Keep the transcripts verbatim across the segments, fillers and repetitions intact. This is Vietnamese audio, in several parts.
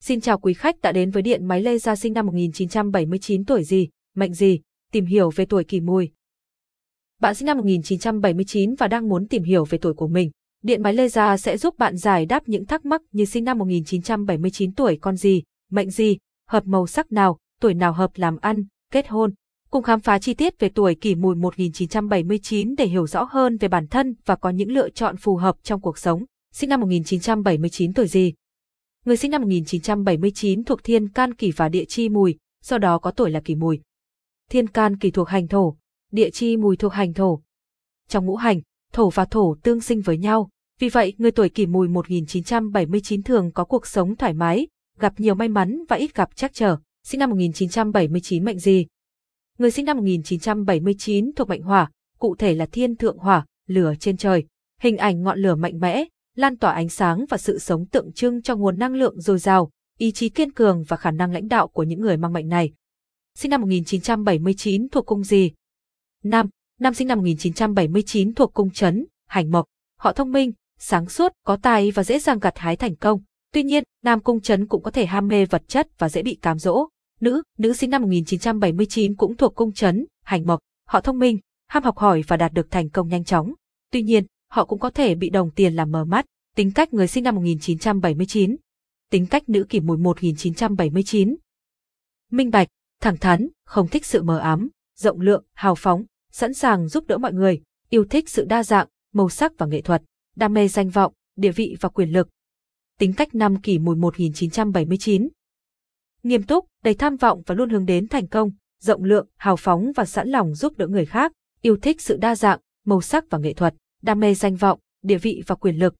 Xin chào quý khách đã đến với điện máy laser. Sinh năm một nghìn chín trăm bảy mươi chín, tuổi gì, mệnh gì, tìm hiểu về tuổi Kỷ Mùi. Bạn sinh năm một nghìn chín trăm bảy mươi chín và đang muốn tìm hiểu về tuổi của mình. Điện máy laser sẽ giúp bạn giải đáp những thắc mắc như sinh năm một nghìn chín trăm bảy mươi chín, tuổi con gì, mệnh gì, hợp màu sắc nào, tuổi nào hợp làm ăn, kết hôn. Cùng khám phá chi tiết về tuổi Kỷ Mùi một nghìn chín trăm bảy mươi chín để hiểu rõ hơn về bản thân và có những lựa chọn phù hợp trong cuộc sống. Sinh năm một nghìn chín trăm bảy mươi chín, tuổi gì? Người sinh năm một nghìn chín trăm bảy mươi chín thuộc thiên can Kỷ và địa chi Mùi, do đó có tuổi là Kỷ Mùi. Thiên can Kỷ thuộc hành thổ, địa chi Mùi thuộc hành thổ. Trong ngũ hành, thổ và thổ tương sinh với nhau, vì vậy người tuổi Kỷ Mùi một nghìn chín trăm bảy mươi chín thường có cuộc sống thoải mái, gặp nhiều may mắn và ít gặp trắc trở. Sinh năm một nghìn chín trăm bảy mươi chín, mệnh gì? Người sinh năm một nghìn chín trăm bảy mươi chín thuộc mệnh hỏa, cụ thể là thiên thượng hỏa, lửa trên trời. Hình ảnh ngọn lửa mạnh mẽ, lan tỏa ánh sáng và sự sống tượng trưng cho nguồn năng lượng dồi dào, ý chí kiên cường và khả năng lãnh đạo của những người mang mệnh này. Sinh năm một nghìn chín trăm bảy mươi chín thuộc cung gì? Nam, nam sinh năm một nghìn chín trăm bảy mươi chín thuộc cung Trấn, hành mộc. Họ thông minh, sáng suốt, có tài và dễ dàng gặt hái thành công. Tuy nhiên, nam cung Trấn cũng có thể ham mê vật chất và dễ bị cám dỗ. Nữ, nữ sinh năm một nghìn chín trăm bảy mươi chín cũng thuộc cung Trấn, hành mộc. Họ thông minh, ham học hỏi và đạt được thành công nhanh chóng. Tuy nhiên, họ cũng có thể bị đồng tiền làm mờ mắt. Tính cách người sinh năm một nghìn chín trăm bảy mươi chín. Tính cách nữ Kỷ Mùi một nghìn chín trăm bảy mươi chín. Minh bạch, thẳng thắn, không thích sự mờ ám, rộng lượng, hào phóng, sẵn sàng giúp đỡ mọi người, yêu thích sự đa dạng, màu sắc và nghệ thuật, đam mê danh vọng, địa vị và quyền lực. Tính cách nam Kỷ Mùi một nghìn chín trăm bảy mươi chín. Nghiêm túc, đầy tham vọng và luôn hướng đến thành công, rộng lượng, hào phóng và sẵn lòng giúp đỡ người khác, yêu thích sự đa dạng, màu sắc và nghệ thuật, đam mê danh vọng, địa vị và quyền lực.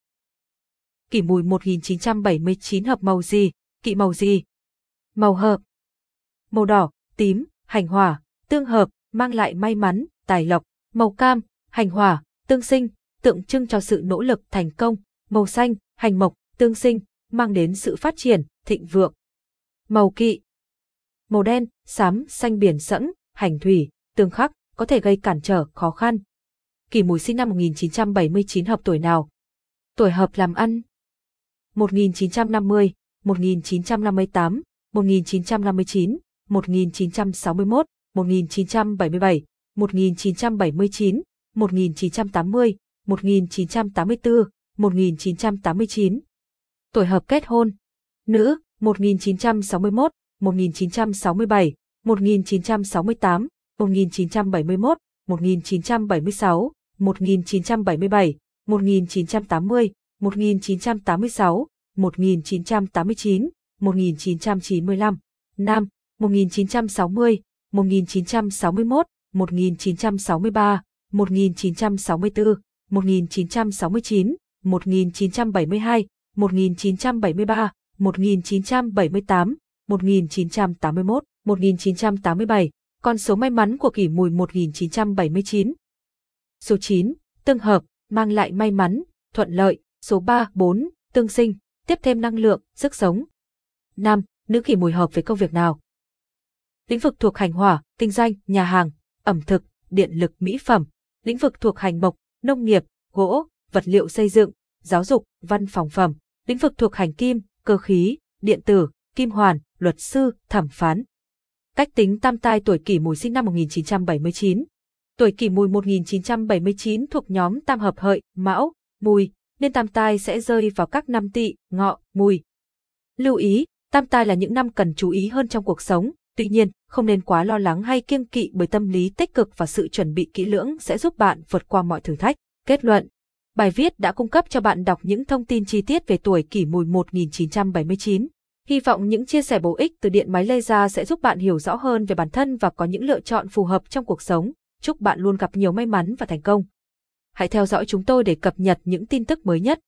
Kỷ Mùi một nghìn chín trăm bảy mươi chín hợp màu gì, kỵ màu gì? Màu hợp. Màu đỏ, tím, hành hỏa, tương hợp, mang lại may mắn, tài lộc. Màu cam, hành hỏa, tương sinh, tượng trưng cho sự nỗ lực thành công. Màu xanh, hành mộc, tương sinh, mang đến sự phát triển, thịnh vượng. Màu kỵ. Màu đen, xám, xanh biển sẫm, hành thủy, tương khắc, có thể gây cản trở, khó khăn. Kỷ Mùi sinh năm một nghìn chín trăm bảy mươi chín hợp tuổi nào? Tuổi hợp làm ăn. một nghìn chín trăm năm mươi, một nghìn chín trăm năm mươi tám, một nghìn chín trăm năm mươi chín, một nghìn chín trăm sáu mươi mốt, một nghìn chín trăm bảy mươi bảy, một nghìn chín trăm bảy mươi chín, một nghìn chín trăm tám mươi, một nghìn chín trăm tám mươi tư, một nghìn chín trăm tám mươi chín. Tuổi hợp kết hôn. Nữ, một nghìn chín trăm sáu mươi mốt, một nghìn chín trăm sáu mươi bảy, một nghìn chín trăm sáu mươi tám, một nghìn chín trăm bảy mươi mốt, một nghìn chín trăm bảy mươi sáu, một nghìn chín trăm bảy mươi bảy, một nghìn chín trăm tám mươi, một nghìn chín trăm tám mươi sáu, một nghìn chín trăm tám mươi chín, một nghìn chín trăm chín mươi lăm. Nam, một nghìn chín trăm sáu mươi, một nghìn chín trăm sáu mươi mốt, một nghìn chín trăm sáu mươi ba, một nghìn chín trăm sáu mươi tư, một nghìn chín trăm sáu mươi chín, một nghìn chín trăm bảy mươi hai, một nghìn chín trăm bảy mươi ba, một nghìn chín trăm bảy mươi tám, một nghìn chín trăm tám mươi mốt, một nghìn chín trăm tám mươi bảy. Con số may mắn của Kỷ Mùi một nghìn chín trăm bảy mươi chín. Số chín, tương hợp, mang lại may mắn, thuận lợi. Số ba, bốn, tương sinh, tiếp thêm năng lượng, sức sống. Nam, nữ Kỷ Mùi hợp với công việc nào? Lĩnh vực thuộc hành hỏa, kinh doanh, nhà hàng, ẩm thực, điện lực, mỹ phẩm. Lĩnh vực thuộc hành mộc, nông nghiệp, gỗ, vật liệu xây dựng, giáo dục, văn phòng phẩm. Lĩnh vực thuộc hành kim, cơ khí, điện tử, kim hoàn, luật sư, thẩm phán. Cách tính tam tai tuổi Kỷ Mùi sinh năm một nghìn chín trăm bảy mươi chín. Tuổi Kỷ Mùi một nghìn chín trăm bảy mươi chín thuộc nhóm tam hợp hợi, mão, mùi, nên tam tai sẽ rơi vào các năm Tỵ, Ngọ, Mùi. Lưu ý, tam tai là những năm cần chú ý hơn trong cuộc sống, tuy nhiên, không nên quá lo lắng hay kiêng kỵ bởi tâm lý tích cực và sự chuẩn bị kỹ lưỡng sẽ giúp bạn vượt qua mọi thử thách. Kết luận. Bài viết đã cung cấp cho bạn đọc những thông tin chi tiết về tuổi Kỷ Mùi một nghìn chín trăm bảy mươi chín. Hy vọng những chia sẻ bổ ích từ điện máy laser sẽ giúp bạn hiểu rõ hơn về bản thân và có những lựa chọn phù hợp trong cuộc sống. Chúc bạn luôn gặp nhiều may mắn và thành công. Hãy theo dõi chúng tôi để cập nhật những tin tức mới nhất.